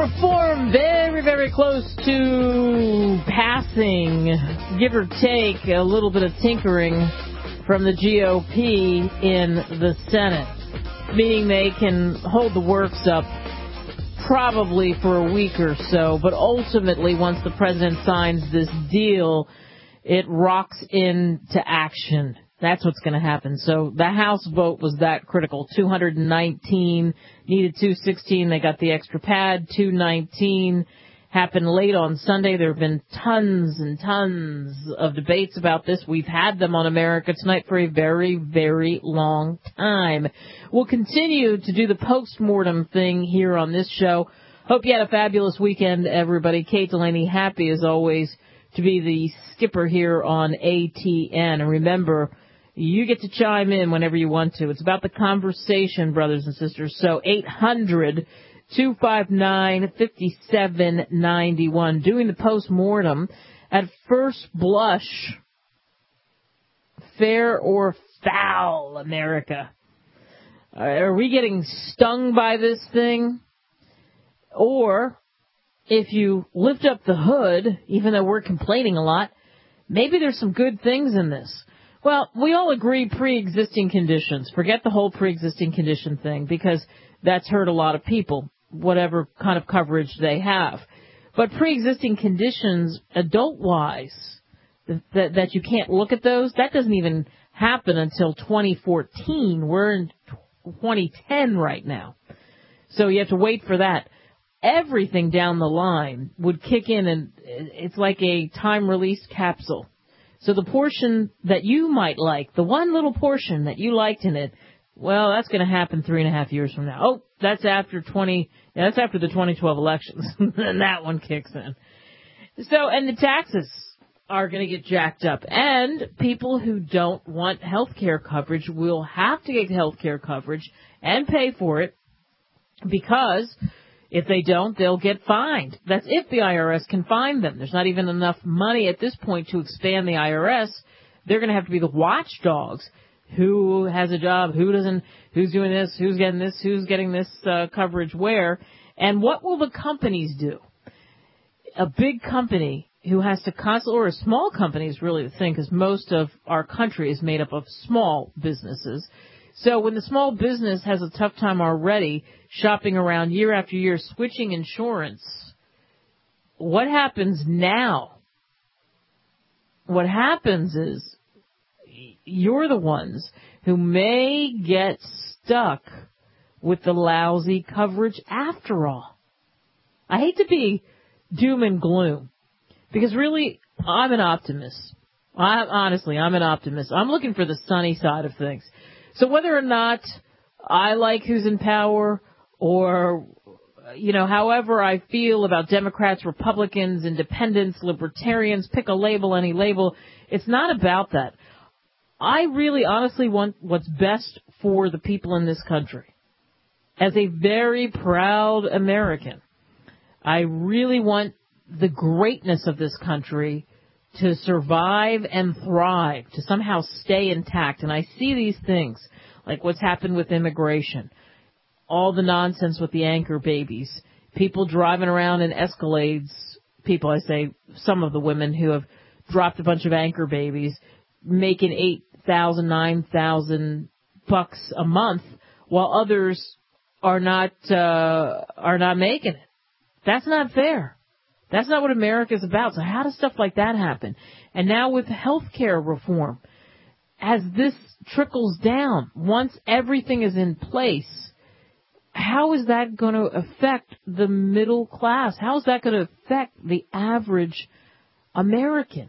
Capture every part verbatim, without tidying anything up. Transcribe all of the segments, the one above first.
reform very, very close to passing, give or take a little bit of tinkering from the G O P in the Senate, meaning they can hold the works up probably for a week or so, but ultimately once the president signs this deal, it rocks into action. That's what's going to happen. So the House vote was that critical. two hundred nineteen, needed two sixteen. They got the extra pad. two nineteen happened late on Sunday. There have been tons and tons of debates about this. We've had them on America Tonight for a very, very long time. We'll continue to do the postmortem thing here on this show. Hope you had a fabulous weekend, everybody. Kate Delaney, happy as always to be the skipper here on A T N. And remember, you get to chime in whenever you want to. It's about the conversation, brothers and sisters. So eight hundred, two five nine, five seven nine one. Doing the postmortem. At first blush, fair or foul, America? Are we getting stung by this thing? Or, if you lift up the hood, even though we're complaining a lot, maybe there's some good things in this. Well, we all agree pre-existing conditions. Forget the whole pre-existing condition thing because that's hurt a lot of people, whatever kind of coverage they have. But pre-existing conditions, adult-wise, that, that you can't look at those, that doesn't even happen until twenty fourteen. We're in twenty ten right now. So you have to wait for that. Everything down the line would kick in, and it's like a time-release capsule. So the portion that you might like, the one little portion that you liked in it, well, that's going to happen three and a half years from now. Oh, that's after twenty. Yeah, that's after the twenty twelve elections. And that one kicks in. So, and the taxes are going to get jacked up. And people who don't want health care coverage will have to get health care coverage and pay for it because if they don't, they'll get fined. That's if the I R S can find them. There's not even enough money at this point to expand the I R S. They're going to have to be the watchdogs. Who has a job? Who doesn't? Who's doing this? Who's getting this? Who's getting this uh, coverage where? And what will the companies do? A big company who has to constantly, or a small company is really the thing, because most of our country is made up of small businesses. So when the small business has a tough time already shopping around year after year, switching insurance, what happens now? What happens is you're the ones who may get stuck with the lousy coverage after all. I hate to be doom and gloom because really I'm an optimist. I, honestly, I'm an optimist. I'm looking for the sunny side of things. So whether or not I like who's in power or, you know, however I feel about Democrats, Republicans, independents, libertarians, pick a label, any label, it's not about that. I really honestly want what's best for the people in this country. As a very proud American, I really want the greatness of this country to survive and thrive, to somehow stay intact. And I see these things, like what's happened with immigration, all the nonsense with the anchor babies, people driving around in Escalades, people, I say, some of the women who have dropped a bunch of anchor babies, making eight thousand, nine thousand bucks a month, while others are not uh, are not making it. That's not fair. That's not what America's about. So how does stuff like that happen? And now with health care reform, as this trickles down, once everything is in place, how is that going to affect the middle class? How is that going to affect the average American?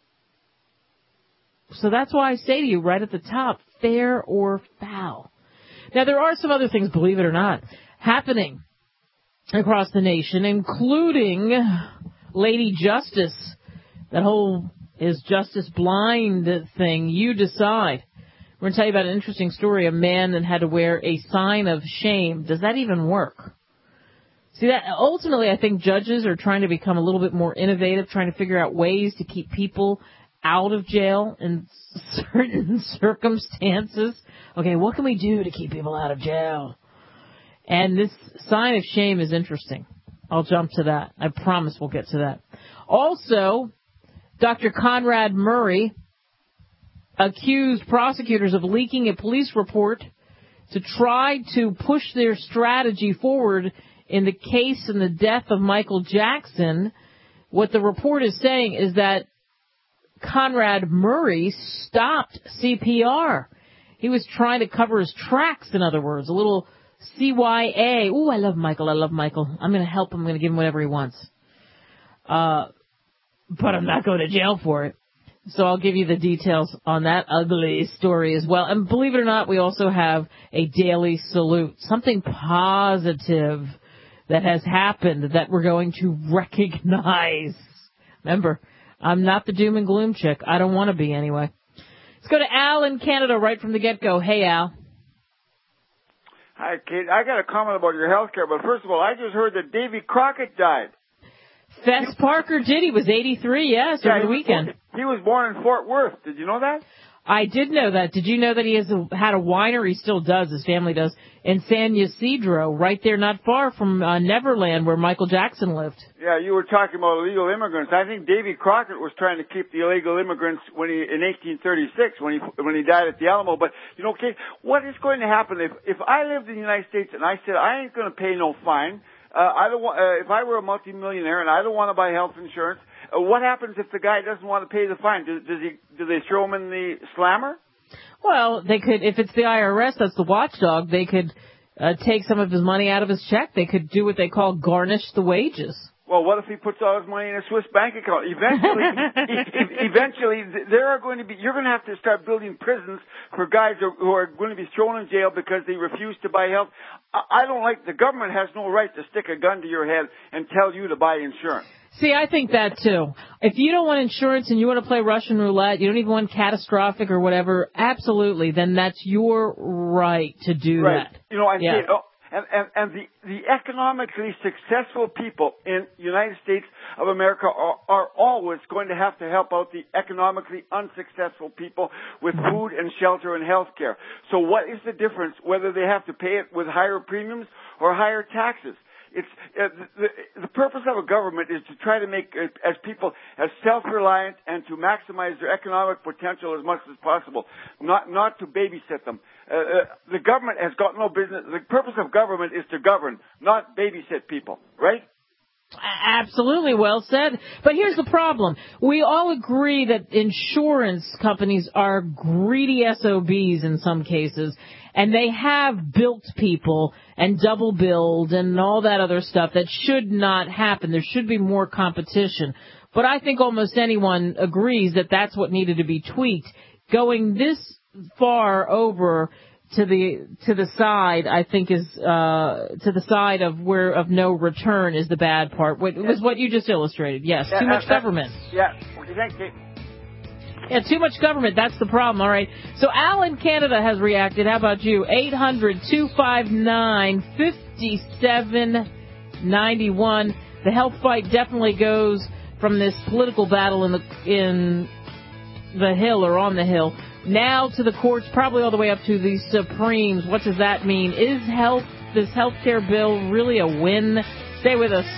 So that's why I say to you right at the top, fair or foul. Now, there are some other things, believe it or not, happening across the nation, including Lady Justice, that whole is justice blind thing. You decide. We're going to tell you about an interesting story, a man that had to wear a sign of shame. Does that even work? See, that ultimately I think judges are trying to become a little bit more innovative, trying to figure out ways to keep people out of jail in certain circumstances. Okay, what can we do to keep people out of jail? And this sign of shame is interesting. I'll jump to that. I promise we'll get to that. Also, Doctor Conrad Murray accused prosecutors of leaking a police report to try to push their strategy forward in the case and the death of Michael Jackson. What the report is saying is that Conrad Murray stopped C P R. He was trying to cover his tracks, in other words, a little C Y A. Ooh, I love Michael. I love Michael. I'm going to help him. I'm going to give him whatever he wants. Uh, but I'm not going to jail for it. So I'll give you the details on that ugly story as well. And believe it or not, we also have a daily salute, something positive that has happened that we're going to recognize. Remember, I'm not the doom and gloom chick. I don't want to be anyway. Let's go to Al in Canada right from the get-go. Hey, Al. Hi, Kate. I got a comment about your health care, but first of all, I just heard that Davy Crockett died. Fess Parker did. He was eighty-three, yes, yeah, over the weekend. Born, he was born in Fort Worth. Did you know that? I did know that. Did you know that he has a, had a winery? He still does. His family does. In San Ysidro, right there not far from uh, Neverland where Michael Jackson lived. Yeah, you were talking about illegal immigrants. I think Davy Crockett was trying to keep the illegal immigrants when he in eighteen thirty-six when he when he died at the Alamo. But, you know, Kate, what is going to happen if, if I lived in the United States and I said I ain't going to pay no fine, uh, I don't want, uh, if I were a multimillionaire and I don't want to buy health insurance, Uh, what happens if the guy doesn't want to pay the fine? Does, does he? Do they throw him in the slammer? Well, they could. If it's the I R S, that's the watchdog. They could uh, take some of his money out of his check. They could do what they call garnish the wages. Well, what if he puts all his money in a Swiss bank account? Eventually, e- eventually, there are going to be. You're going to have to start building prisons for guys who are going to be thrown in jail because they refuse to buy health. I don't like. The government has no right to stick a gun to your head and tell you to buy insurance. See, I think that, too. If you don't want insurance and you want to play Russian roulette, you don't even want catastrophic or whatever, absolutely, then that's your right to do right. that. You know, and, yeah. oh, and, and, and the, the economically successful people in the United States of America are, are always going to have to help out the economically unsuccessful people with food and shelter and health care. So what is the difference whether they have to pay it with higher premiums or higher taxes? It's uh, the, the purpose of a government is to try to make uh, as people as self-reliant and to maximize their economic potential as much as possible, not not to babysit them. Uh, uh, the government has got no business. The purpose of government is to govern, not babysit people, right? Absolutely, well said. But here's the problem. We all agree that insurance companies are greedy S O Bs in some cases, and they have built people and double billed and all that other stuff that should not happen. There should be more competition. But I think almost anyone agrees that that's what needed to be tweaked. Going this far over to the to the side, I think is uh, to the side of where of no return is the bad part. What was what you just illustrated? Yes, yeah, too much uh, government. Yeah, thank you. Yeah, too much government. That's the problem. All right. So Al in Canada has reacted. How about you? eight hundred two five nine five seven nine one. The health fight definitely goes from this political battle in the in the Hill or on the Hill now to the courts, probably all the way up to the Supremes. What does that mean? Is health this health care bill really a win? Stay with us.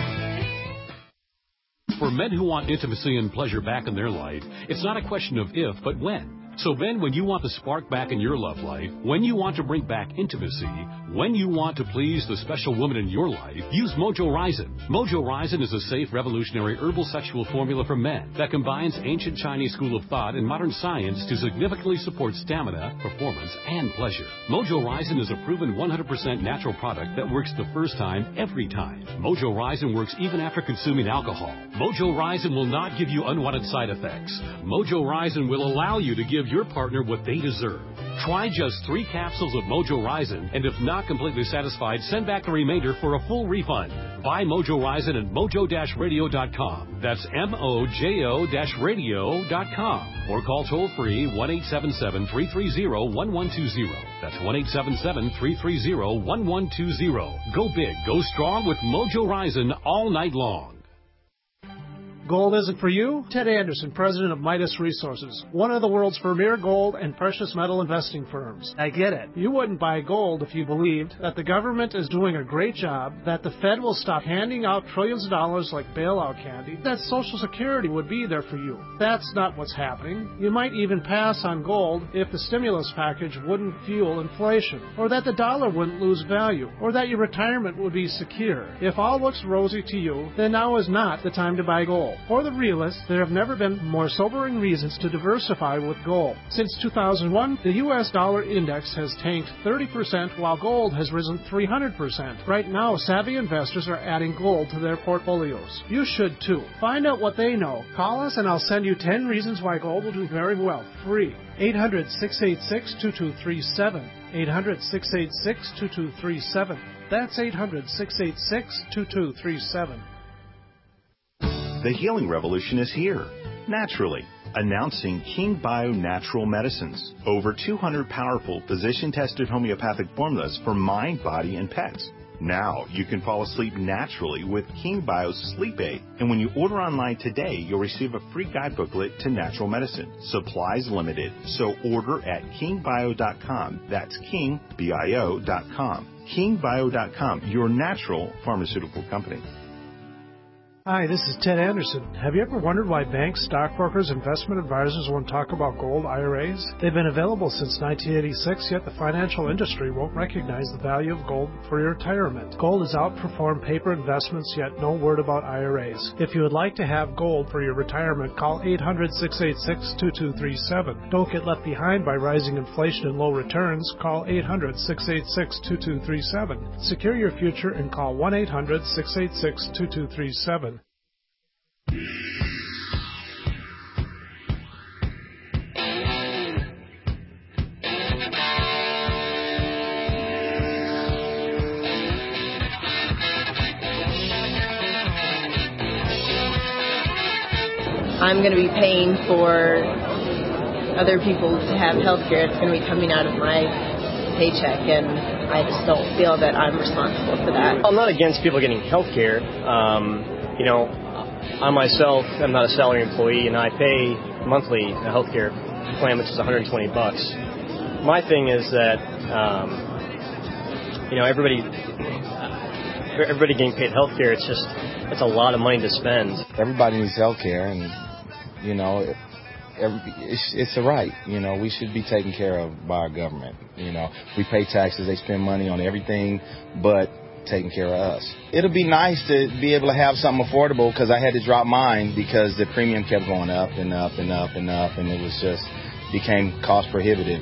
For men who want intimacy and pleasure back in their life, it's not a question of if, but when. So then when you want the spark back in your love life, when you want to bring back intimacy, when you want to please the special woman in your life, use Mojo Ryzen. Mojo Ryzen is a safe, revolutionary herbal sexual formula for men that combines ancient Chinese school of thought and modern science to significantly support stamina, performance, and pleasure. Mojo Ryzen is a proven one hundred percent natural product that works the first time, every time. Mojo Ryzen works even after consuming alcohol. Mojo Ryzen will not give you unwanted side effects. Mojo Ryzen will allow you to give your partner what they deserve. Try just three capsules of Mojo Ryzen, and if not completely satisfied, send back the remainder for a full refund. Buy Mojo Ryzen at mojo dash radio dot com. That's M O J O radio dot com. Or call toll-free one eight seven seven, three three zero, one one two zero. That's one eight seven seven, three three zero, one one two zero. Go big, go strong with Mojo Ryzen all night long. Gold isn't for you? Ted Anderson, president of Midas Resources, one of the world's premier gold and precious metal investing firms. I get it. You wouldn't buy gold if you believed that the government is doing a great job, that the Fed will stop handing out trillions of dollars like bailout candy, that Social Security would be there for you. That's not what's happening. You might even pass on gold if the stimulus package wouldn't fuel inflation, or that the dollar wouldn't lose value, or that your retirement would be secure. If all looks rosy to you, then now is not the time to buy gold. For the realists, there have never been more sobering reasons to diversify with gold. Since two thousand one, the U S dollar index has tanked thirty percent while gold has risen three hundred percent. Right now, savvy investors are adding gold to their portfolios. You should too. Find out what they know. Call us and I'll send you ten reasons why gold will do very well, free. eight hundred, six eight six, two two three seven. eight hundred, six eight six, two two three seven. That's eight hundred, six eight six, two two three seven. The healing revolution is here, naturally. Announcing King Bio Natural Medicines. Over two hundred powerful, physician-tested homeopathic formulas for mind, body, and pets. Now you can fall asleep naturally with King Bio's Sleep Aid. And when you order online today, you'll receive a free guide booklet to natural medicine. Supplies limited, so order at king bio dot com. That's king bio dot com. king bio dot com, your natural pharmaceutical company. Hi, this is Ted Anderson. Have you ever wondered why banks, stockbrokers, investment advisors won't talk about gold I R As? They've been available since nineteen eighty-six, yet the financial industry won't recognize the value of gold for your retirement. Gold has outperformed paper investments, yet no word about I R As. If you would like to have gold for your retirement, call eight hundred, six eight six, two two three seven. Don't get left behind by rising inflation and low returns. Call eight hundred, six eight six, two two three seven. Secure your future and call one eight hundred, six eight six, two two three seven. I'm going to be paying for other people to have health care. It's going to be coming out of my paycheck, and I just don't feel that I'm responsible for that. I'm not against people getting health care. Um, you know, I myself am not a salary employee, and I pay monthly a health care plan, which is one hundred twenty bucks. My thing is that, um, you know, everybody, everybody getting paid health care, it's just, it's a lot of money to spend. Everybody needs health care, and, you know, every, it's, it's a right. You know, we should be taken care of by our government. You know, we pay taxes, they spend money on everything but taking care of us. It'll be nice to be able to have something affordable, because I had to drop mine because the premium kept going up and up and up and up, and it was just became cost prohibitive.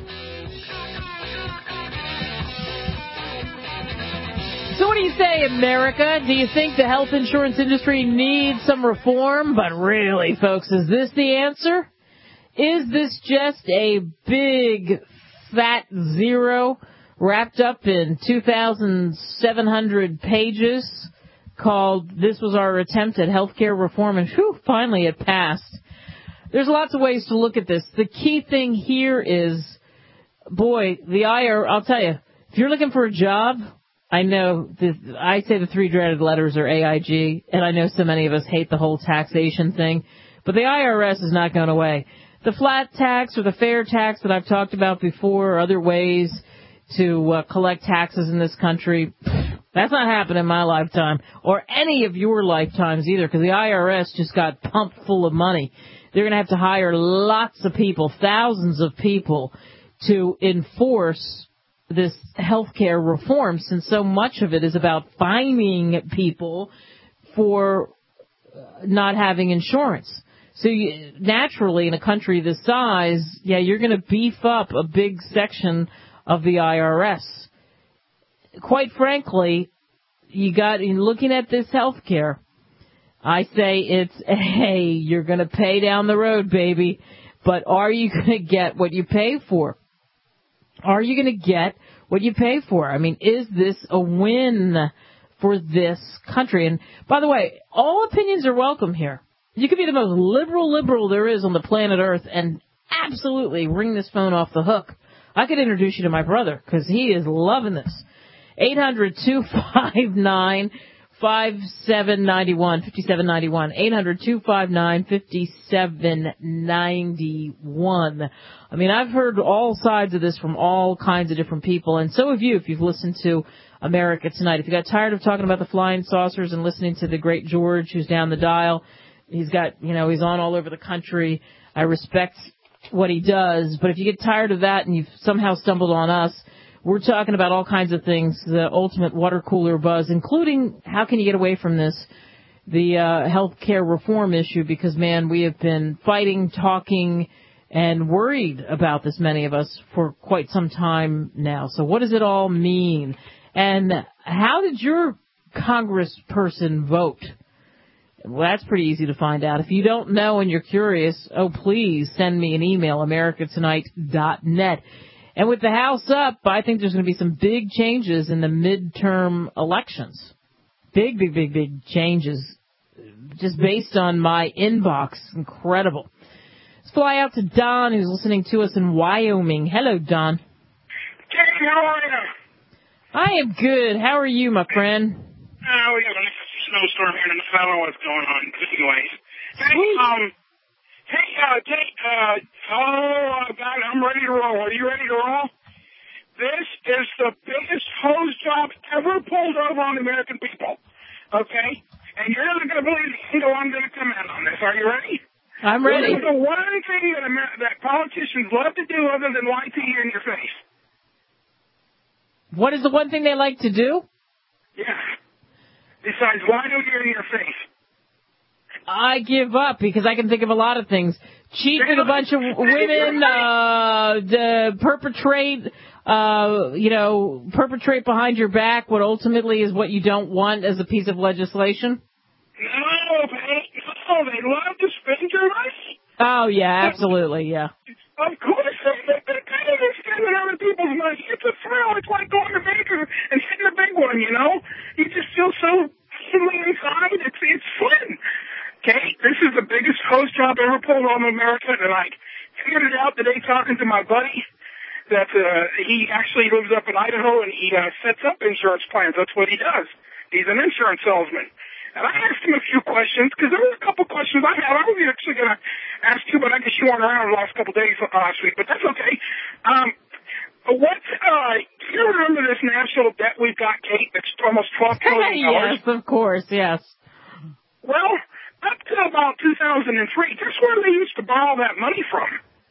So what do you say, America? Do you think the health insurance industry needs some reform? But really, folks, is this the answer? Is this just a big fat zero wrapped up in two thousand seven hundred pages called "This was our attempt at healthcare reform," and whew, finally it passed? There's lots of ways to look at this. The key thing here is, boy, the I R S, I'll tell you, if you're looking for a job, I know, the, I say the three dreaded letters are A I G, and I know so many of us hate the whole taxation thing, but the I R S is not going away. The flat tax or the fair tax that I've talked about before, or other ways to uh, collect taxes in this country, that's not happening in my lifetime, or any of your lifetimes either, because the I R S just got pumped full of money. They're going to have to hire lots of people, thousands of people, to enforce this healthcare reform, since so much of it is about fining people for not having insurance. So you, naturally, in a country this size, yeah, you're going to beef up a big section of the I R S. Quite frankly, you got, in looking at this health care, I say it's, hey, you're going to pay down the road, baby, but are you going to get what you pay for? Are you going to get what you pay for? I mean, is this a win for this country? And by the way, all opinions are welcome here. You could be the most liberal liberal there is on the planet Earth and absolutely ring this phone off the hook. I could introduce you to my brother because he is loving this. eight hundred, two five nine, five seven nine one, five seven nine one, eight hundred, two five nine, five seven nine one. I mean, I've heard all sides of this from all kinds of different people, and so have you if you've listened to America Tonight. If you got tired of talking about the flying saucers and listening to the great George who's down the dial, he's got, you know, he's on all over the country. I respect what he does, but if you get tired of that and you've somehow stumbled on us, we're talking about all kinds of things, the ultimate water cooler buzz, including how can you get away from this, the uh, health care reform issue, because, man, we have been fighting, talking, and worried about this, many of us, for quite some time now. So what does it all mean? And how did your congressperson vote? Well, that's pretty easy to find out. If you don't know and you're curious, oh, please send me an email, america tonight dot net. And with the House up, I think there's going to be some big changes in the midterm elections. Big, big, big, big changes just based on my inbox. Incredible. Let's fly out to Don, who's listening to us in Wyoming. Hello, Don. Hey, how are you? I am good. How are you, my friend? Uh, we got a nice snowstorm here in the I don't know what's going on. Anyways. Hey, Sweet. um... Hey, uh, Jake, uh, oh, God, I'm ready to roll. Are you ready to roll? This is the biggest hose job ever pulled over on American people, okay? And you're not going to believe the angle I'm going to come in on this. Are you ready? I'm ready. This is the one thing that, Amer- that politicians love to do other than lie to you in your face. What is the one thing they like to do? Yeah. Besides lie to you in your face. I give up because I can think of a lot of things. Cheat with a bunch of women, uh, the perpetrate, uh, you know, perpetrate behind your back what ultimately is what you don't want as a piece of legislation. No, they, no, they love to spend your money. Oh, yeah, absolutely, yeah. Of course, they're kind of spending other people's money. It's a thrill. It's like going to Vegas and hitting a big one, you know? You just feel so healing inside. It's, it's fun. Okay, this is the biggest hose job ever pulled on America, and I figured it out today talking to my buddy that uh, he actually lives up in Idaho, and he uh, sets up insurance plans. That's what he does. He's an insurance salesman. And I asked him a few questions, because there were a couple questions I had. I was actually going to ask you, but I guess you weren't around the last couple of days last week, but that's okay. Um, what, uh, do you remember this national debt we've got, Kate? It's almost twelve trillion dollars. Yes, of course, yes. Well, up to about two thousand three, guess where they used to borrow that money from?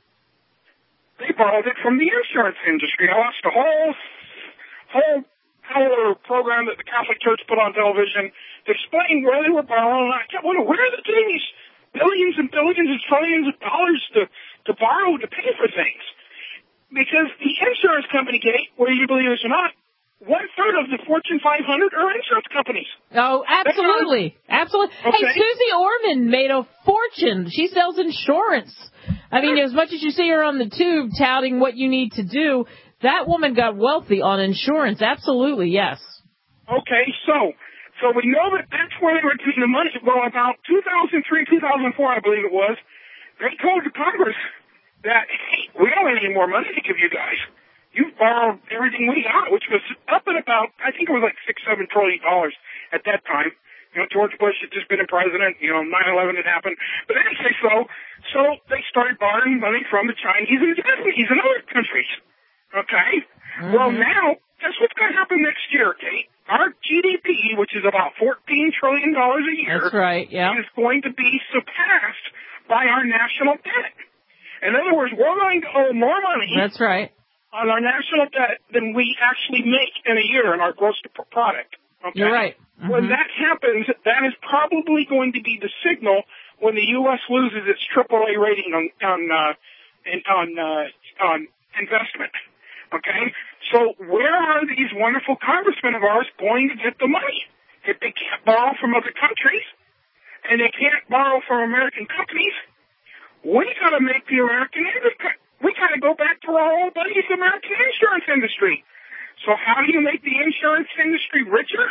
They borrowed it from the insurance industry. I watched a whole, whole hour program that the Catholic Church put on television to explain where they were borrowing. I kept wondering, where are they getting these billions and billions and trillions of dollars to, to borrow to pay for things? Because the insurance company, Kate, whether you believe this or not, one-third of the Fortune five hundred are insurance companies. Oh, absolutely. Absolutely. Okay. Hey, Susie Orman made a fortune. She sells insurance. I mean, as much as you see her on the tube touting what you need to do, that woman got wealthy on insurance. Absolutely, yes. Okay, so so we know that that's where they were getting the money. Well, about two thousand three, two thousand four, I believe it was, they told the Congress that, hey, we don't have any more money to give you guys. You borrowed everything we got, which was up at about, I think it was like six, seven trillion dollars at that time. You know, George Bush had just been a president. You know, nine eleven had happened. But anyway, so, so they started borrowing money from the Chinese and the Japanese and other countries. Okay? Mm-hmm. Well, now, guess what's going to happen next year, Kate? Our G D P, which is about fourteen trillion dollars a year, that's right, yeah, is going to be surpassed by our national debt. In other words, we're going to owe more money. That's right. On our national debt than we actually make in a year in our gross product. Okay? You're right. Mm-hmm. When that happens, that is probably going to be the signal when the U S loses its triple A rating on on uh, on uh, on investment. Okay, so where are these wonderful congressmen of ours going to get the money if they can't borrow from other countries and they can't borrow from American companies? We got to make the American industry. We got to go back to our old buddies, the American insurance industry. So how do you make the insurance industry richer?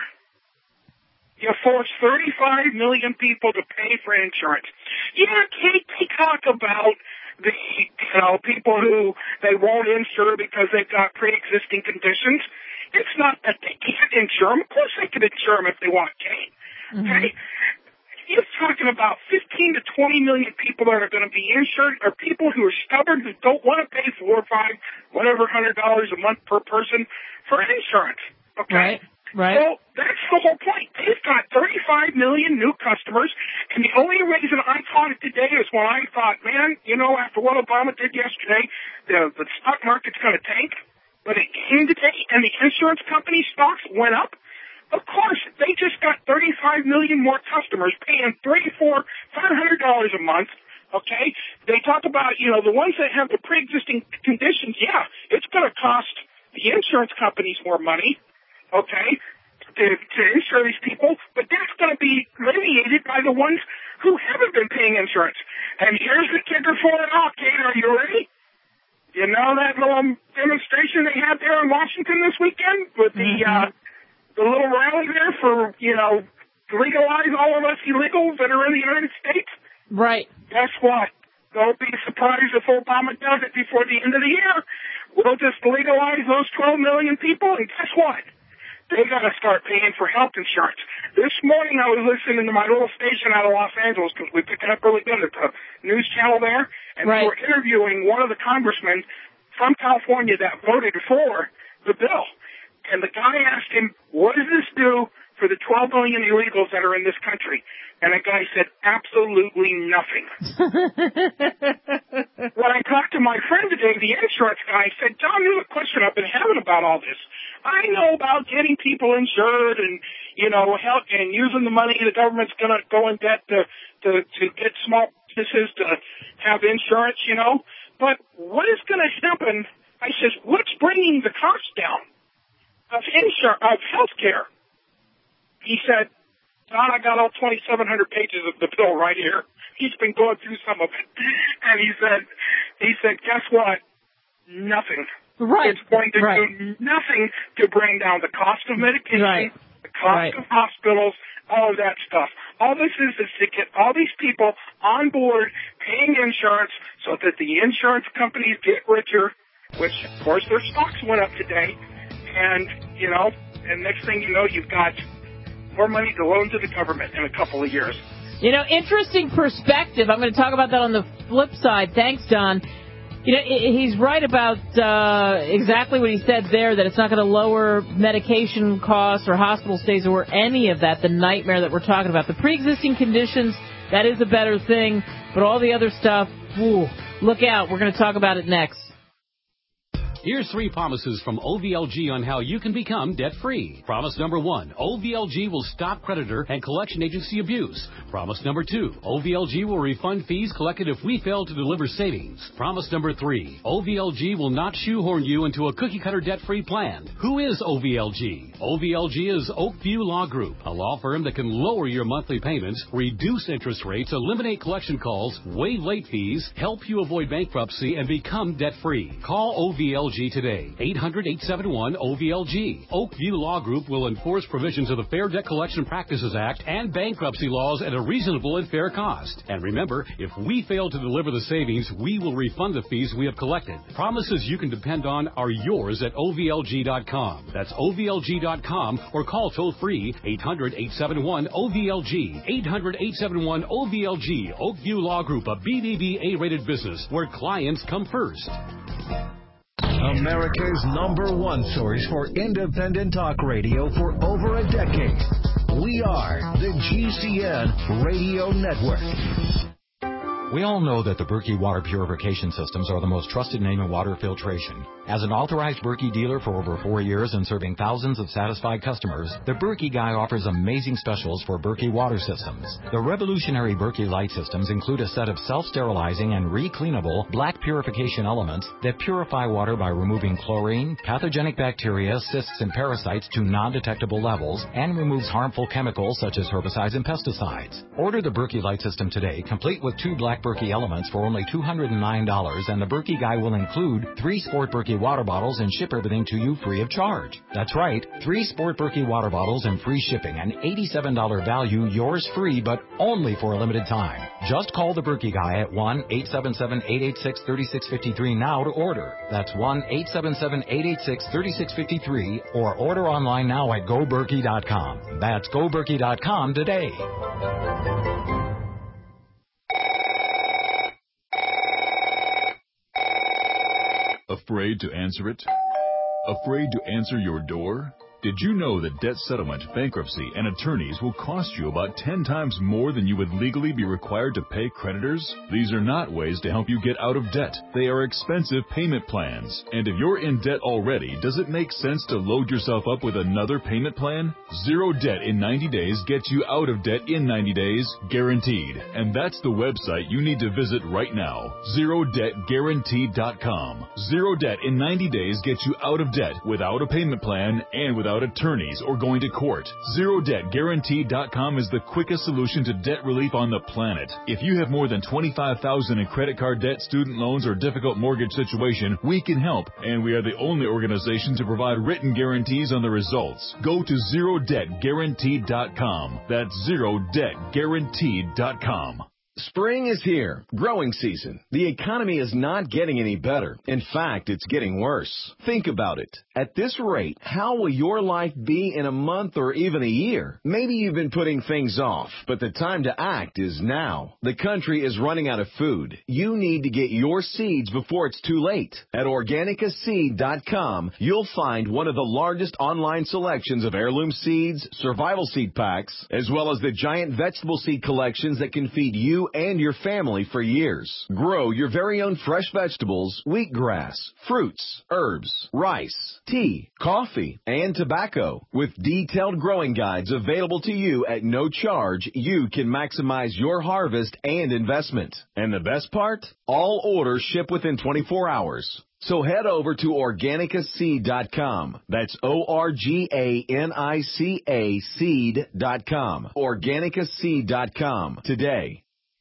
You force thirty-five million people to pay for insurance. Yeah, Kate, they talk about the, you know, people who they won't insure because they've got pre-existing conditions. It's not that they can't insure them. Of course they can insure them if they want to. Mm-hmm. Okay? You're talking about fifteen to twenty million people that are going to be insured, or people who are stubborn, who don't want to pay four or five, whatever, hundred dollars a month per person for insurance. Okay? Right. Right. So that's the whole point. They've got thirty-five million new customers, and the only reason I caught it today is when I thought, man, you know, after what Obama did yesterday, the, the stock market's going to tank. But it came today, and the insurance company stocks went up. Of course, they just got thirty-five million more customers paying three, four, five hundred dollars a month. Okay, they talk about, you know, the ones that have the pre-existing conditions. Yeah, it's going to cost the insurance companies more money. Okay, to, to insure these people, but that's going to be alleviated by the ones who haven't been paying insurance. And here's the kicker for it all, Kate. Are you ready? You know that little demonstration they had there in Washington this weekend with the uh, the little rally there for, you know, to legalize all of us illegals that are in the United States? Right. Guess what? Don't be surprised if Obama does it before the end of the year. We'll just legalize those twelve million people, and guess what? They got to start paying for health insurance. This morning I was listening to my little station out of Los Angeles because we picked it up really good at the news channel there, and right. they were interviewing one of the congressmen from California that voted for the bill. And the guy asked him, what does this do for the twelve million illegals that are in this country? And the guy said, absolutely nothing. When I talked to my friend today, the insurance guy, said, John, there's a question I've been having about all this. I know about getting people insured and, you know, help and using the money the government's going to go in debt to, to, to get small businesses to have insurance, you know. But what is going to happen? I says, what's bringing the cost down of insur- of health care? He said, Don, I got all twenty-seven hundred pages of the bill right here. He's been going through some of it. And he said, he said, guess what? Nothing. Right. It's going to right. do nothing to bring down the cost of medication, right. the cost right. of hospitals, all of that stuff. All this is is to get all these people on board paying insurance so that the insurance companies get richer, which, of course, their stocks went up today. And, you know, and next thing you know, you've got more money to loan to the government in a couple of years. You know, interesting perspective. I'm going to talk about that on the flip side. Thanks, Don. You know, he's right about uh, exactly what he said there, that it's not going to lower medication costs or hospital stays or any of that, the nightmare that we're talking about. The pre-existing conditions, that is a better thing, but all the other stuff, whew, look out. We're going to talk about it next. Here's three promises from O V L G on how you can become debt-free. Promise number one, O V L G will stop creditor and collection agency abuse. Promise number two, O V L G will refund fees collected if we fail to deliver savings. Promise number three, O V L G will not shoehorn you into a cookie-cutter debt-free plan. Who is O V L G? O V L G is Oakview Law Group, a law firm that can lower your monthly payments, reduce interest rates, eliminate collection calls, waive late fees, help you avoid bankruptcy, and become debt-free. Call O V L G today. eight hundred, eight seven one, O V L G. Oakview Law Group will enforce provisions of the Fair Debt Collection Practices Act and bankruptcy laws at a reasonable and fair cost. And remember, if we fail to deliver the savings, we will refund the fees we have collected. Promises you can depend on are yours at O V L G dot com. That's O V L G dot com or call toll-free eight hundred, eight seven one, O V L G. eight hundred, eight seven one, O V L G. Oakview Law Group, a B B B A-rated business where clients come first. America's number one source for independent talk radio for over a decade. We are the G C N Radio Network. We all know that the Berkey water purification systems are the most trusted name in water filtration. As an authorized Berkey dealer for over four years and serving thousands of satisfied customers, the Berkey guy offers amazing specials for Berkey water systems. The revolutionary Berkey light systems include a set of self-sterilizing and re-cleanable black purification elements that purify water by removing chlorine, pathogenic bacteria, cysts, and parasites to non-detectable levels, and removes harmful chemicals such as herbicides and pesticides. Order the Berkey light system today, complete with two black Berkey Elements for only two hundred nine dollars, and the Berkey Guy will include three Sport Berkey water bottles and ship everything to you free of charge. That's right, three Sport Berkey water bottles and free shipping, an eighty-seven dollars value, yours free, but only for a limited time. Just call the Berkey Guy at one eight seven seven, eight eight six, three six five three now to order. That's one eight seven seven, eight eight six, three six five three, or order online now at go berkey dot com. That's go berkey dot com today. Afraid to answer it? Afraid to answer your door? Did you know that debt settlement, bankruptcy, and attorneys will cost you about ten times more than you would legally be required to pay creditors? These are not ways to help you get out of debt. They are expensive payment plans. And if you're in debt already, does it make sense to load yourself up with another payment plan? Zero debt in ninety days gets you out of debt in ninety days, guaranteed. And that's the website you need to visit right now, zero debt guaranteed dot com. Zero debt in ninety days gets you out of debt without a payment plan and without attorneys or going to court. zero debt guaranteed dot com is the quickest solution to debt relief on the planet. If you have more than twenty-five thousand dollars in credit card debt, student loans, or difficult mortgage situation, we can help, and we are the only organization to provide written guarantees on the results. Go to zero debt guaranteed dot com. That's zero debt guaranteed dot com. Spring is here. Growing season. The economy is not getting any better. In fact, it's getting worse. Think about it. At this rate, how will your life be in a month or even a year? Maybe you've been putting things off, but the time to act is now. The country is running out of food. You need to get your seeds before it's too late. At organica seed dot com, you'll find one of the largest online selections of heirloom seeds, survival seed packs, as well as the giant vegetable seed collections that can feed you and your family for years. Grow your very own fresh vegetables, wheatgrass, fruits, herbs, rice, tea, coffee, and tobacco. With detailed growing guides available to you at no charge, you can maximize your harvest and investment. And the best part? All orders ship within twenty-four hours. So head over to organica seed dot com. That's O R G A N I C A seed dot com. organica seed dot com today.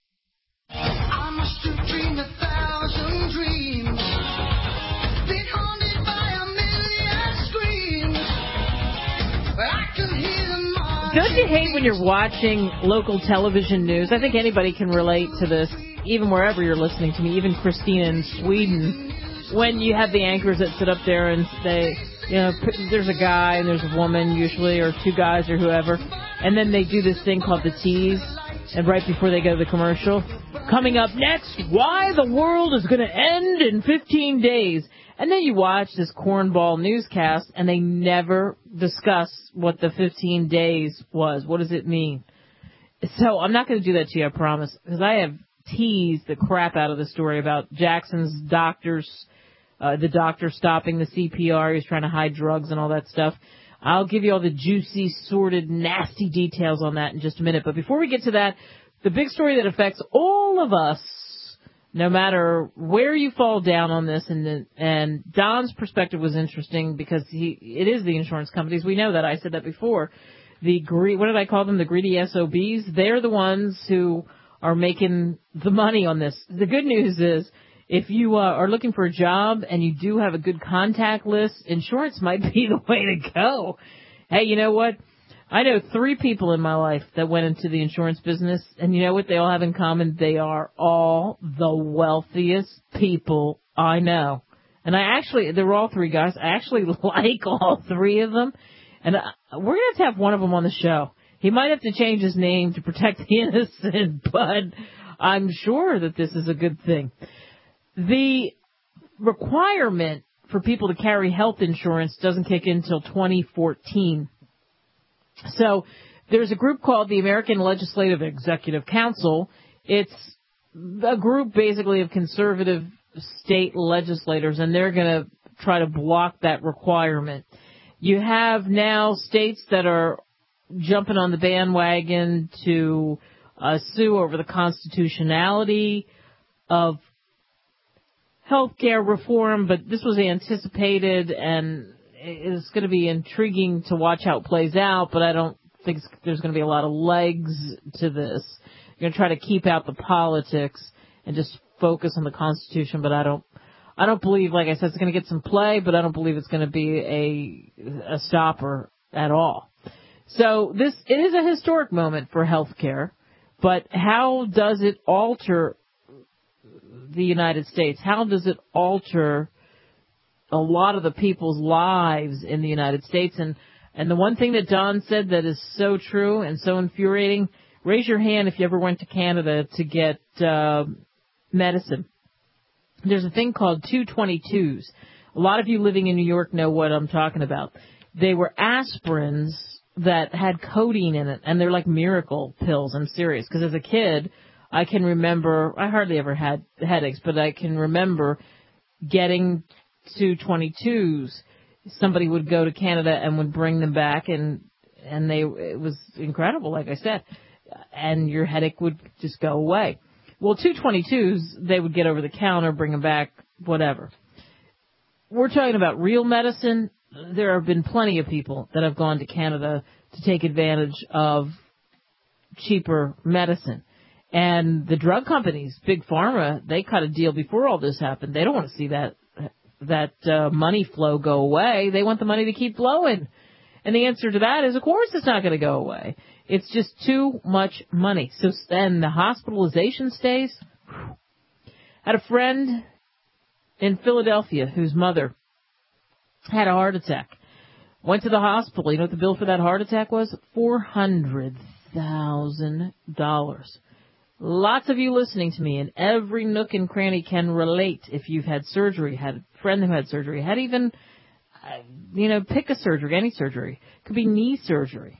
I must have dreamed a thousand dreams, been haunted by a million screams, but I can hear them all. Don't you hate when you're watching local television news? I think anybody can relate to this, even wherever you're listening to me, even Christina in Sweden, when you have the anchors that sit up there and they, you know, there's a guy and there's a woman usually, or two guys or whoever, and then they do this thing called the tease. And right before they go to the commercial, coming up next, why the world is going to end in fifteen days. And then you watch this cornball newscast, and they never discuss what the fifteen days was. What does it mean? So I'm not going to do that to you, I promise, because I have teased the crap out of the story about Jackson's doctors, uh, the doctor stopping the C P R. He was trying to hide drugs and all that stuff. I'll give you all the juicy, sordid, nasty details on that in just a minute. But before we get to that, the big story that affects all of us, no matter where you fall down on this, and the, and Don's perspective was interesting because he it is the insurance companies. We know that. I said that before. The gre- what did I call them? The greedy S O Bs. They're the ones who are making the money on this. The good news is, if you uh, are looking for a job and you do have a good contact list, insurance might be the way to go. Hey, you know what? I know three people in my life that went into the insurance business, and you know what they all have in common? They are all the wealthiest people I know. And I actually, they were all three guys. I actually like all three of them. And I, we're going to have to have one of them on the show. He might have to change his name to protect the innocent, but I'm sure that this is a good thing. The requirement for people to carry health insurance doesn't kick in until twenty fourteen. So there's a group called the American Legislative Executive Council. It's a group basically of conservative state legislators, and they're going to try to block that requirement. You have now states that are jumping on the bandwagon to uh, sue over the constitutionality of health care reform, but this was anticipated, and it's going to be intriguing to watch how it plays out, but I don't think there's going to be a lot of legs to this. You're going to try to keep out the politics and just focus on the Constitution. But I don't, I don't believe, like I said, it's going to get some play, but I don't believe it's going to be a, a stopper at all. So this, it is a historic moment for healthcare, but how does it alter the United States? How does it alter a lot of the people's lives in the United States? And, and the one thing that Don said that is so true and so infuriating, raise your hand if you ever went to Canada to get uh, medicine. There's a thing called two twenty-twos. A lot of you living in New York know what I'm talking about. They were aspirins that had codeine in it, and they're like miracle pills. I'm serious, because as a kid, I can remember, I hardly ever had headaches, but I can remember getting two twenty-twos. Somebody would go to Canada and would bring them back, and and they it was incredible, like I said, and your headache would just go away. Well, two twenty-twos, they would get over the counter, bring them back, whatever. We're talking about real medicine. There have been plenty of people that have gone to Canada to take advantage of cheaper medicine. And the drug companies, Big Pharma, they cut a deal before all this happened. They don't want to see that that uh, money flow go away. They want the money to keep flowing. And the answer to that is, of course, it's not going to go away. It's just too much money. So then the hospitalization stays. Whew. Had a friend in Philadelphia whose mother had a heart attack. Went to the hospital. You know what the bill for that heart attack was? four hundred thousand dollars. Lots of you listening to me in every nook and cranny can relate if you've had surgery, had a friend who had surgery, had even, uh, you know, pick a surgery, any surgery. Could be knee surgery.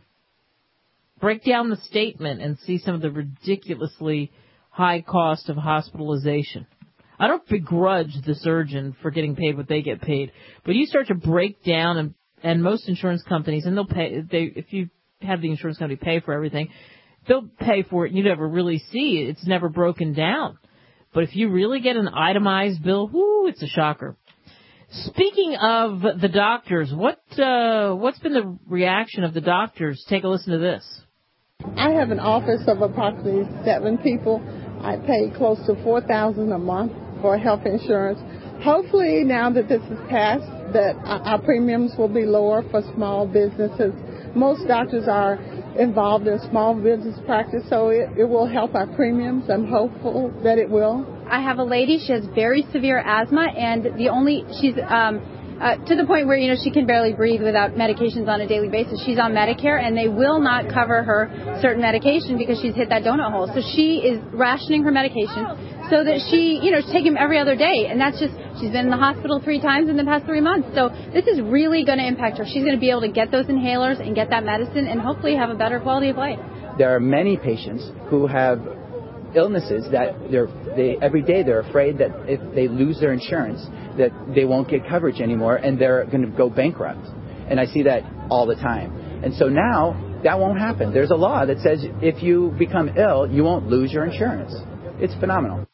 Break down the statement and see some of the ridiculously high cost of hospitalization. I don't begrudge the surgeon for getting paid what they get paid, but you start to break down, and, and most insurance companies, and they'll pay, they, if you have the insurance company pay for everything, they'll pay for it and you never really see it. It's never broken down. But if you really get an itemized bill, whoo, it's a shocker. Speaking of the doctors, what, uh, what's been the reaction of the doctors? Take a listen to this. I have an office of approximately seven people. I pay close to four thousand dollars a month for health insurance. Hopefully, now that this is passed, that our premiums will be lower for small businesses. Most doctors are involved in small business practice, so it, it will help our premiums. I'm hopeful that it will. I have a lady, she has very severe asthma, and the only, she's um, uh, to the point where, you know, she can barely breathe without medications on a daily basis. She's on Medicare, and they will not cover her certain medication because she's hit that donut hole. So she is rationing her medication so that she, you know, she's taking them every other day, and that's just, she's been in the hospital three times in the past three months. So this is really going to impact her. She's going to be able to get those inhalers and get that medicine and hopefully have a better quality of life. There are many patients who have illnesses that they're, they every day they're afraid that if they lose their insurance that they won't get coverage anymore and they're going to go bankrupt. And I see that all the time. And so now that won't happen. There's a law that says if you become ill, you won't lose your insurance. It's phenomenal.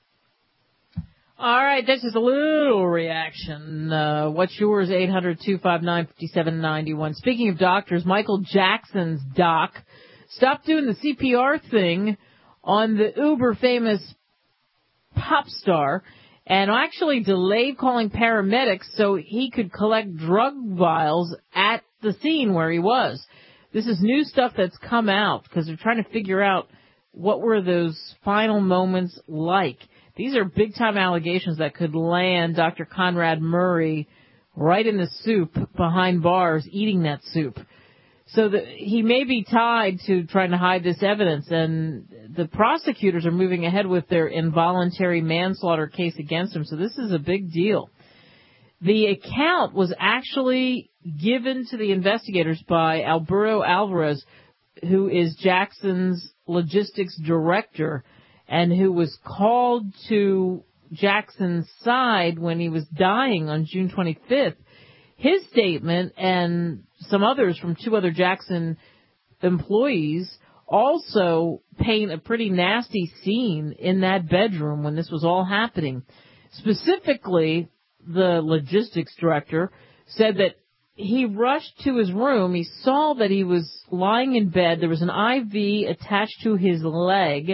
All right, this is a little reaction. Uh, what's yours? eight hundred, two five nine, five seven nine one. Speaking of doctors, Michael Jackson's doc stopped doing the C P R thing on the uber famous pop star and actually delayed calling paramedics so he could collect drug vials at the scene where he was. This is new stuff that's come out because they're trying to figure out what were those final moments like. These are big-time allegations that could land Doctor Conrad Murray right in the soup behind bars eating that soup. So the, he may be tied to trying to hide this evidence, and the prosecutors are moving ahead with their involuntary manslaughter case against him, so this is a big deal. The account was actually given to the investigators by Alberto Alvarez, who is Jackson's logistics director, and who was called to Jackson's side when he was dying on June twenty-fifth. His statement and some others from two other Jackson employees also paint a pretty nasty scene in that bedroom when this was all happening. Specifically, the logistics director said that he rushed to his room. He saw that he was lying in bed. There was an I V attached to his leg.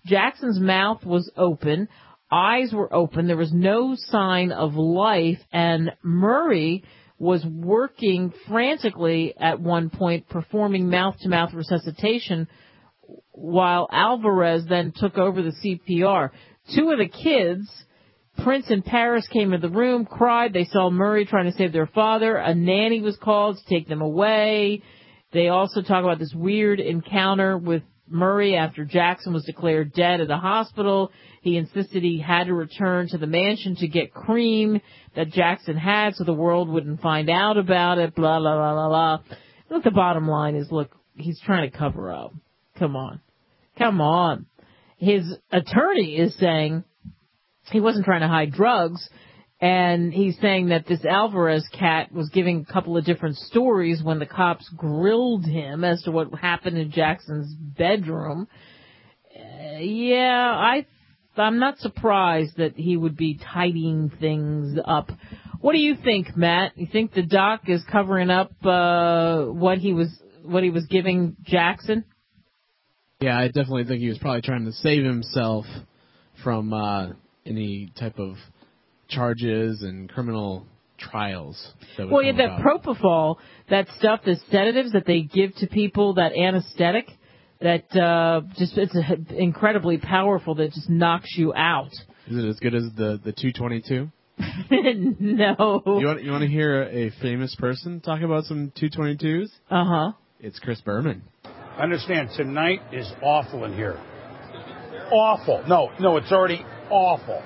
Jackson's mouth was open, eyes were open, there was no sign of life, and Murray was working frantically at one point, performing mouth-to-mouth resuscitation, while Alvarez then took over the C P R. Two of the kids, Prince and Paris, came into the room, cried. They saw Murray trying to save their father. A nanny was called to take them away. They also talk about this weird encounter with Murray after Jackson was declared dead at the hospital. He insisted he had to return to the mansion to get cream that Jackson had so the world wouldn't find out about it, blah, blah, blah, blah, blah. Look, the bottom line is, look, he's trying to cover up. Come on. Come on. His attorney is saying he wasn't trying to hide drugs, and he's saying that this Alvarez cat was giving a couple of different stories when the cops grilled him as to what happened in Jackson's bedroom. Uh, yeah, I, I'm not surprised that he would be tidying things up. What do you think, Matt? You think the doc is covering up uh, what he was what he was giving Jackson? Yeah, I definitely think he was probably trying to save himself from uh, any type of charges and criminal trials. That would Well, yeah, come that about. propofol, that stuff, the sedatives that they give to people, that anesthetic, that uh, just it's a, incredibly powerful that just knocks you out. Is it as good as the, the two twenty-two? No. You want, you want to hear a famous person talk about some two twenty-twos? Uh-huh. It's Chris Berman. Understand, tonight is awful in here. Awful. No, no, it's already awful.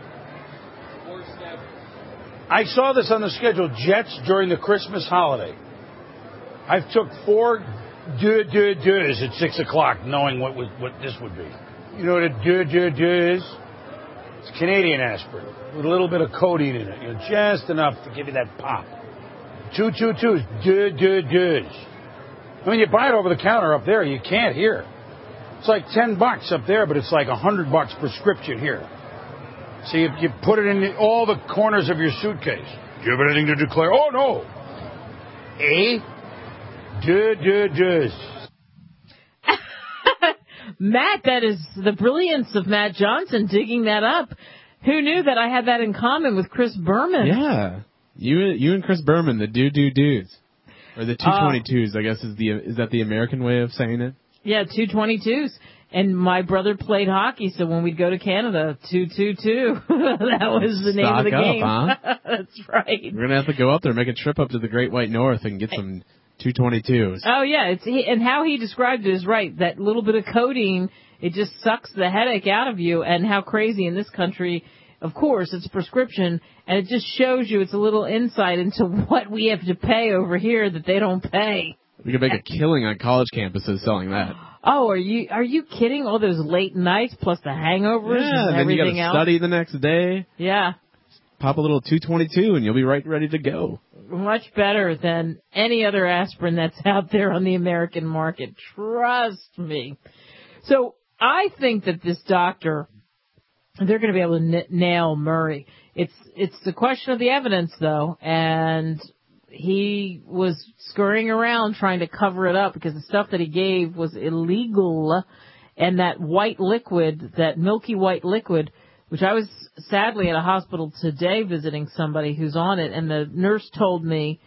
I saw this on the schedule, Jets during the Christmas holiday. I took four deux deux deux at six o'clock, knowing what was, what this would be. You know what a deux deux deux is? It's Canadian aspirin with a little bit of codeine in it, you know, just enough to give you that pop. Two two twos, deux deux deux. I mean, you buy it over the counter up there, you can't here. It's like ten bucks up there, but it's like a hundred bucks prescription here. So you, you put it in the, all the corners of your suitcase. Do you have anything to declare? Oh, no. A, deux, deux, deux. Matt, that is the brilliance of Matt Johnson digging that up. Who knew that I had that in common with Chris Berman? Yeah. You you and Chris Berman, the do do do's. Or the two twenty-twos, uh, I guess is the is that the American way of saying it? Yeah, two twenty-twos. And my brother played hockey, so when we'd go to Canada, two two two. That was the name Stock of the up, game. Huh? That's right. We're going to have to go up there, make a trip up to the Great White North and get some two twenty-twos. Oh, yeah. It's he, and how he described it is right. That little bit of codeine, it just sucks the headache out of you. And how crazy in this country, of course, it's a prescription. And it just shows you, it's a little insight into what we have to pay over here that they don't pay. We could make a killing on college campuses selling that. Oh, are you are you kidding? All those late nights plus the hangovers Yeah, and then you got everything to else. study the next day. Yeah. Pop a little two twenty-two and you'll be right ready to go. Much better than any other aspirin that's out there on the American market. Trust me. So I think that this doctor, they're going to be able to n- nail Murray. It's it's the question of the evidence, though, and he was scurrying around trying to cover it up because the stuff that he gave was illegal, and that white liquid, that milky white liquid, which I was sadly at a hospital today visiting somebody who's on it, and the nurse told me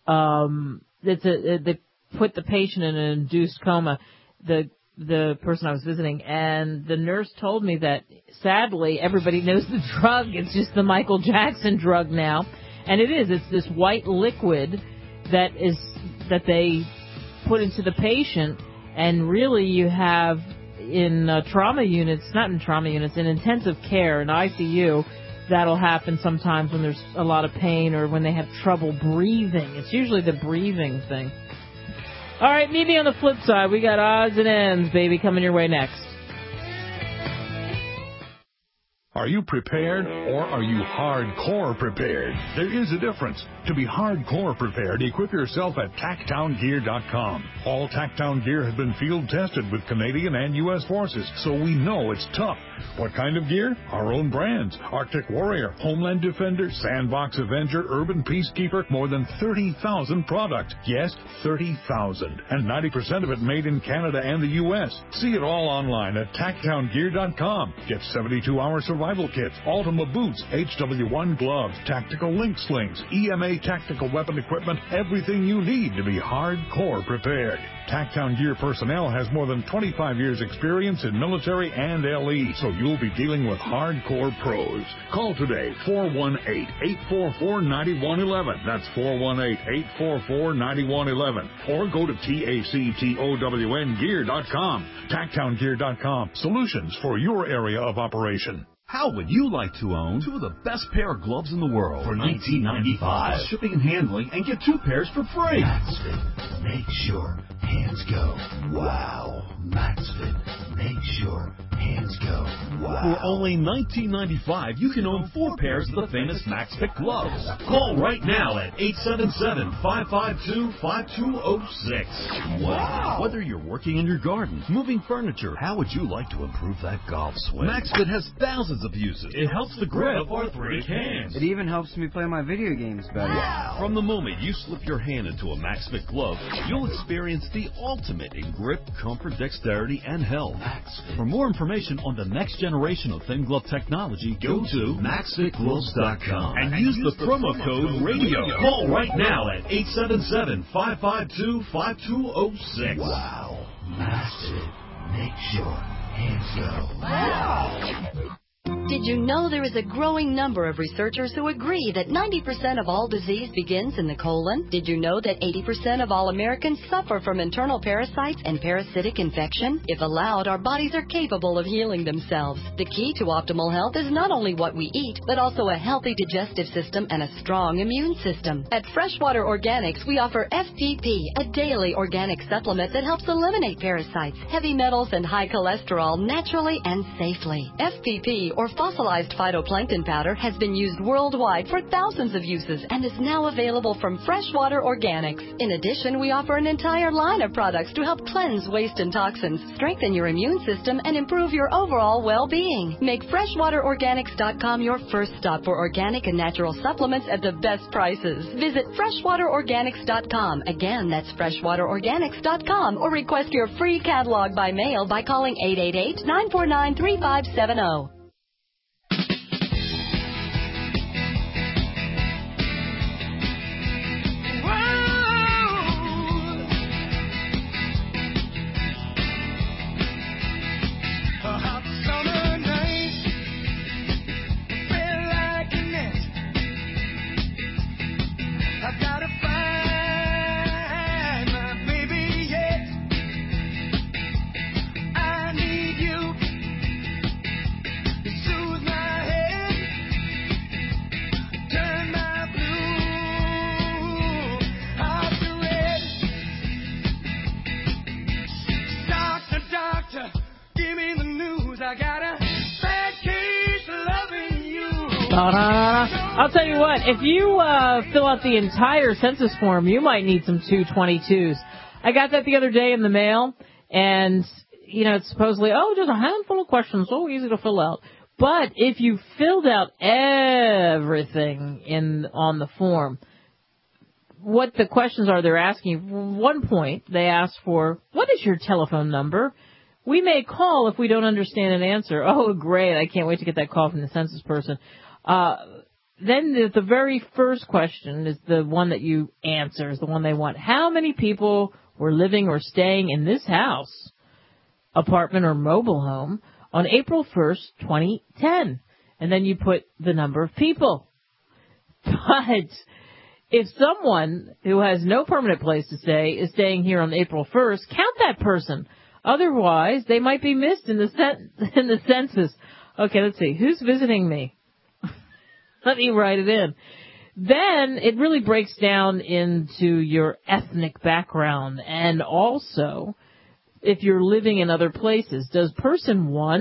um, that the, they put the patient in an induced coma, the the person I was visiting, and the nurse told me that sadly everybody knows the drug. It's just the Michael Jackson drug now. And it is. It's this white liquid that is that they put into the patient, and really you have in uh, trauma units, not in trauma units, in intensive care, in I C U, that'll happen sometimes when there's a lot of pain or when they have trouble breathing. It's usually the breathing thing. All right, meet me on the flip side. We got odds and ends, baby, coming your way next. Are you prepared or are you hardcore prepared? There is a difference. To be hardcore prepared, equip yourself at Tacktown Gear dot com. All Tacktown gear has been field tested with Canadian and U S forces, so we know it's tough. What kind of gear? Our own brands. Arctic Warrior, Homeland Defender, Sandbox Avenger, Urban Peacekeeper, more than thirty thousand products. Yes, thirty thousand. And ninety percent of it made in Canada and the U S. See it all online at Tacktown Gear dot com. Get seventy-two hour survival kits, Ultima boots, H W one gloves, tactical link slings, E M A tactical weapon equipment, everything you need to be hardcore prepared. Tacktown Gear personnel has more than twenty-five years experience in military and L E, so you'll be dealing with hardcore pros. Call today, four one eight, eight four four, nine one one one. That's four one eight, eight four four, nine one one one. Or go to Tacktown Gear dot com. Tacktown Gear dot com. Solutions for your area of operation. How would you like to own two of the best pair of gloves in the world for nineteen ninety-five? Shipping and handling, and get two pairs for free. Maxfit, make sure hands go. Wow. Maxfit, make sure hands go. Wow. For only nineteen ninety-five, you can own four pairs of the famous Maxfit gloves. Call right now at eight seven seven, five five two, five two zero six. Wow. Whether you're working in your garden, moving furniture, how would you like to improve that golf swing? Maxfit has thousands of uses. It helps the grip of arthritic hands. It even helps me play my video games better. Wow. From the moment you slip your hand into a Maxfit glove, you'll experience the ultimate in grip, comfort, dexterity, and health. Maxfit. For more information on the next generation of thin glove technology, go to Max Fit Gloves dot com and, and use, use the, the promo, promo code RADIO. Radio. Call right now at eight seven seven, five five two, five two zero six. Wow. Maxfit. Make sure hands go. Wow. Did you know there is a growing number of researchers who agree that ninety percent of all disease begins in the colon? Did you know that eighty percent of all Americans suffer from internal parasites and parasitic infection? If allowed, our bodies are capable of healing themselves. The key to optimal health is not only what we eat, but also a healthy digestive system and a strong immune system. At Freshwater Organics, we offer F P P, a daily organic supplement that helps eliminate parasites, heavy metals, and high cholesterol naturally and safely. F P P, or fossilized phytoplankton powder, has been used worldwide for thousands of uses and is now available from Freshwater Organics. In addition, we offer an entire line of products to help cleanse waste and toxins, strengthen your immune system, and improve your overall well-being. Make Freshwater Organics dot com your first stop for organic and natural supplements at the best prices. Visit Freshwater Organics dot com. Again, that's Freshwater Organics dot com, or request your free catalog by mail by calling eight eight eight, nine four nine, three five seven zero. I'll tell you what, if you uh, fill out the entire census form, you might need some two twenty-twos. I got that the other day in the mail, and, you know, it's supposedly, oh, just a handful of questions, so easy to fill out. But if you filled out everything in on the form, what the questions are they're asking, at one point they ask for, what is your telephone number? We may call if we don't understand an answer. Oh, great, I can't wait to get that call from the census person. Uh, then the, the very first question is the one that you answer, is the one they want. How many people were living or staying in this house, apartment, or mobile home on April first, twenty ten? And then you put the number of people. But if someone who has no permanent place to stay is staying here on April first, count that person. Otherwise, they might be missed in the cen- in the census. Okay, let's see. Who's visiting me? Let me write it in. Then it really breaks down into your ethnic background, and also if you're living in other places. Does person one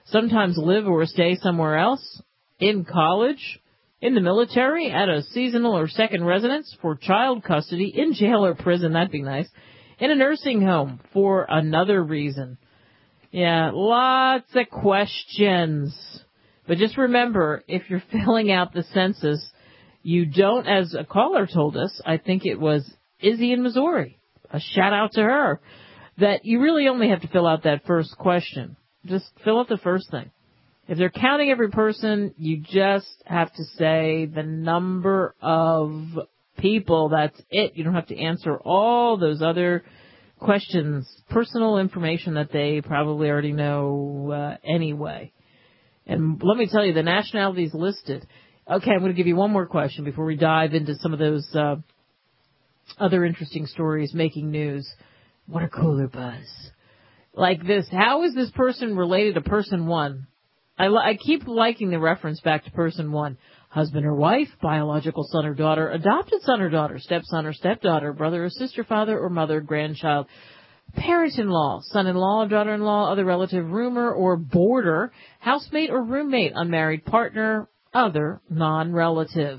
sometimes live or stay somewhere else, in college, in the military, at a seasonal or second residence, for child custody, in jail or prison, that'd be nice, in a nursing home for another reason. Yeah, lots of questions. But just remember, if you're filling out the census, you don't, as a caller told us, I think it was Izzy in Missouri, a shout out to her, that you really only have to fill out that first question. Just fill out the first thing. If they're counting every person, you just have to say the number of people. That's it. You don't have to answer all those other questions, personal information that they probably already know uh, anyway. And let me tell you, the nationalities listed. Okay, I'm going to give you one more question before we dive into some of those uh, other interesting stories making news. Water cooler buzz. Like this, how is this person related to person one? I, li- I keep liking the reference back to person one. Husband or wife, biological son or daughter, adopted son or daughter, stepson or stepdaughter, brother or sister, father or mother, grandchild, parent-in-law, son-in-law or daughter-in-law, other relative, roomer or boarder, housemate or roommate, unmarried partner, other non-relative.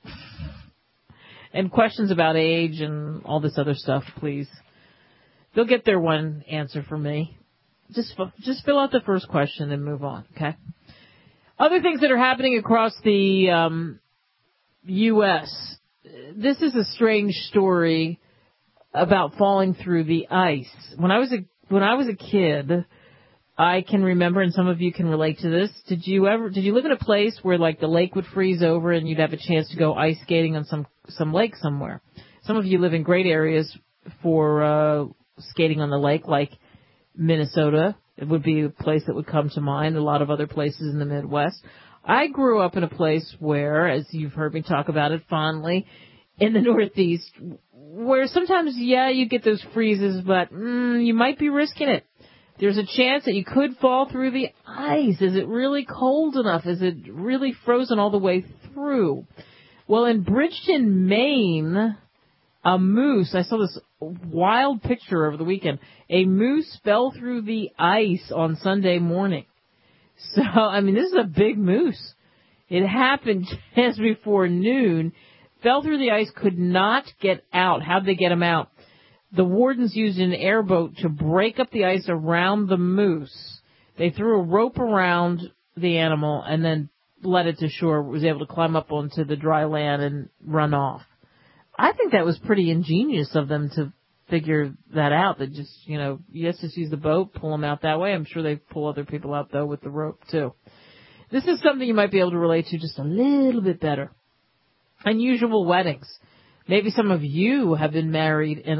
And questions about age and all this other stuff, please. They'll get their one answer from me. Just just fill out the first question and move on, okay? Other things that are happening across the um, U S This is a strange story about falling through the ice. When I was a when I was a kid, I can remember, and some of you can relate to this. Did you ever did you live in a place where like the lake would freeze over and you'd have a chance to go ice skating on some some lake somewhere? Some of you live in great areas for uh, skating on the lake, like Minnesota. It would be a place that would come to mind. A lot of other places in the Midwest. I grew up in a place where, as you've heard me talk about it fondly, in the Northeast, where sometimes, yeah, you get those freezes, but mm, you might be risking it. There's a chance that you could fall through the ice. Is it really cold enough? Is it really frozen all the way through? Well, in Bridgeton, Maine, a moose, I saw this wild picture over the weekend. A moose fell through the ice on Sunday morning. So, I mean, this is a big moose. It happened just before noon. Fell through the ice, could not get out. How'd they get him out? The wardens used an airboat to break up the ice around the moose. They threw a rope around the animal and then led it to shore. It was able to climb up onto the dry land and run off. I think that was pretty ingenious of them to figure that out. That just, you know, yes, just use the boat, pull them out that way. I'm sure they pull other people out, though, with the rope, too. This is something you might be able to relate to just a little bit better. Unusual weddings. Maybe some of you have been married in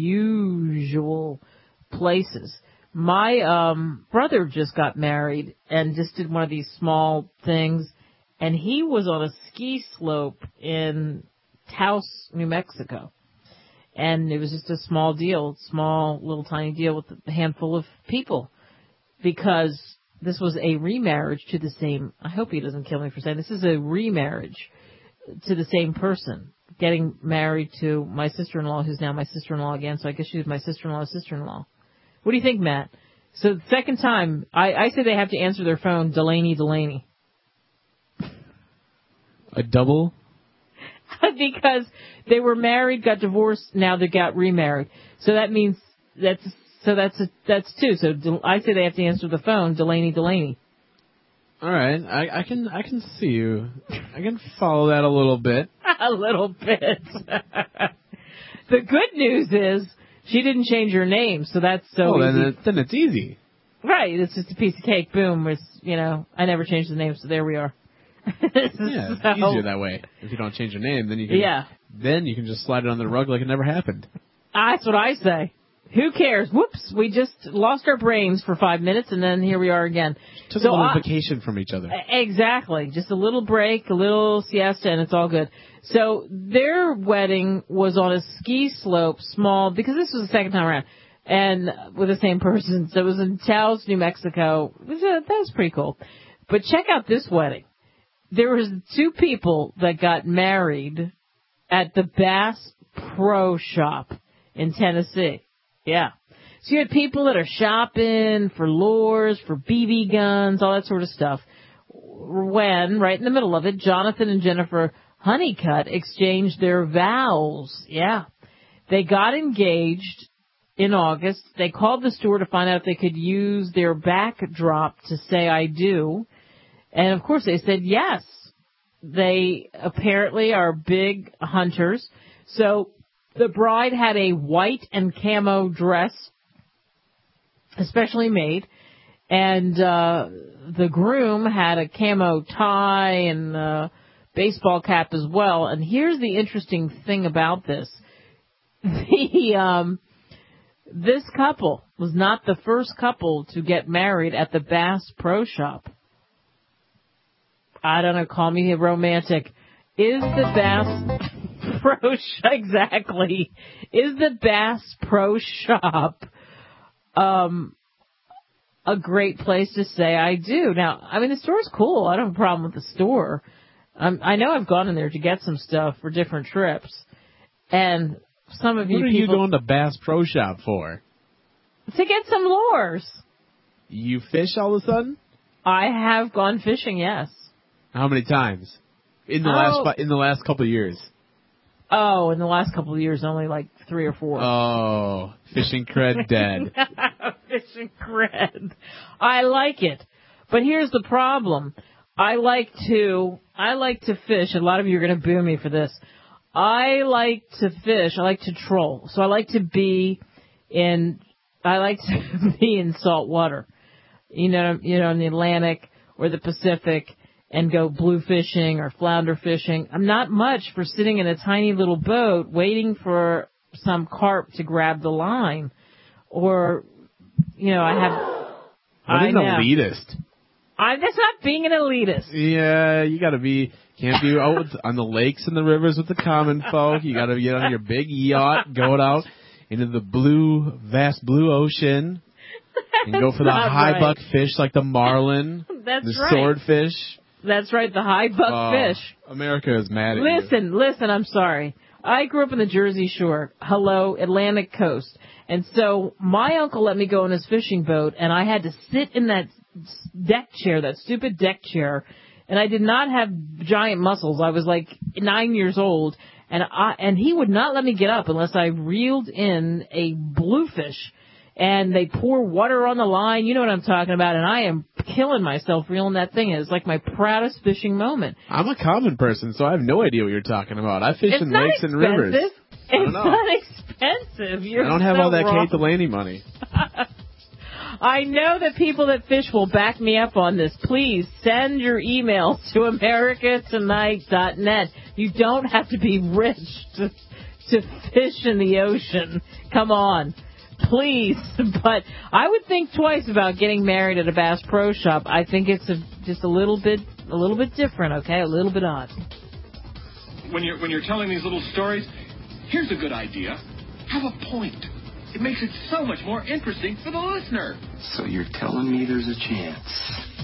unusual places. My um, brother just got married and just did one of these small things, and he was on a ski slope in Taos, New Mexico. And it was just a small deal, small, little tiny deal with a handful of people, because this was a remarriage to the same, I hope he doesn't kill me for saying, this is a remarriage to the same person, getting married to my sister-in-law, who's now my sister-in-law again, so I guess she was my sister-in-law's sister-in-law. What do you think, Matt? So the second time, I, I say they have to answer their phone, Delaney, Delaney. A double? Because they were married, got divorced, now they got remarried. So that means that's so that's a, that's two. So I say they have to answer the phone, Delaney, Delaney. All right, I, I can I can see you. I can follow that a little bit. A little bit. The good news is she didn't change her name, so that's so oh, easy. Then, it, then it's easy. Right, it's just a piece of cake. Boom. It's, you know, I never changed the name, so there we are. Yeah, it's so, easier that way. If you don't change your name, then you can yeah. then you can just slide it on the rug like it never happened. That's what I say. Who cares? Whoops, we just lost our brains for five minutes, and then here we are again. Took so a little I, vacation from each other. Exactly. Just a little break, a little siesta, and it's all good. So their wedding was on a ski slope, small, because this was the second time around, and with the same person. So it was in Taos, New Mexico. It was a, that was pretty cool. But check out this wedding. There was two people that got married at the Bass Pro Shop in Tennessee. Yeah. So you had people that are shopping for lures, for B B guns, all that sort of stuff. When, right in the middle of it, Jonathan and Jennifer Honeycutt exchanged their vows. Yeah. They got engaged in August. They called the store to find out if they could use their backdrop to say I do. And of course they said yes. They apparently are big hunters. So the bride had a white and camo dress, especially made. And uh the groom had a camo tie and a baseball cap as well. And here's the interesting thing about this. The um this couple was not the first couple to get married at the Bass Pro Shop. I don't know, call me romantic. Is the Bass Pro Shop, exactly, is the Bass Pro Shop um a great place to say I do? Now, I mean, the store's cool. I don't have a problem with the store. Um, I know I've gone in there to get some stuff for different trips. And some of you What are people... you going to Bass Pro Shop for? To get some lures. You fish all of a sudden? I have gone fishing, yes. How many times? In the Oh. last fi- in the last couple of years? Oh, in the last couple of years, only like three or four. Oh, fishing cred dead. Fishing cred. I like it. But here's the problem. I like to, I like to fish. A lot of you are going to boo me for this. I like to fish. I like to troll. So I like to be in, I like to be in salt water. You know, you know, in the Atlantic or the Pacific, and go blue fishing or flounder fishing. I'm not much for sitting in a tiny little boat waiting for some carp to grab the line. Or, you know, I have... What I an know. elitist. I, that's not being an elitist. Yeah, you gotta be, can't be out with, on the lakes and the rivers with the common folk. You gotta get on your big yacht, go out into the blue, vast blue ocean, and go for the not high right. buck fish like the marlin, That's the right. swordfish. That's right, the high buck Oh, fish. America is mad at Listen, listen, I'm sorry. I grew up in the Jersey Shore. Hello, Atlantic coast. And so my uncle let me go in his fishing boat, and I had to sit in that deck chair, that stupid deck chair, and I did not have giant muscles. I was like nine years old, and I, and he would not let me get up unless I reeled in a bluefish. And they pour water on the line. You know what I'm talking about. And I am killing myself reeling that thing in. It's like my proudest fishing moment. I'm a common person, so I have no idea what you're talking about. I fish It's in not lakes and rivers. expensive. I don't It's know. not expensive. You're I don't have so all that wrong. Kate Delaney money. I know that people that fish will back me up on this. Please send your emails to america tonight dot net. You don't have to be rich to, to fish in the ocean. Come on. Please. But I would think twice about getting married at a Bass Pro Shop. I think it's a, just a little bit a little bit different, okay? A little bit odd. When you're when you're telling these little stories, here's a good idea. Have a point. It makes it so much more interesting for the listener. So you're telling me there's a chance?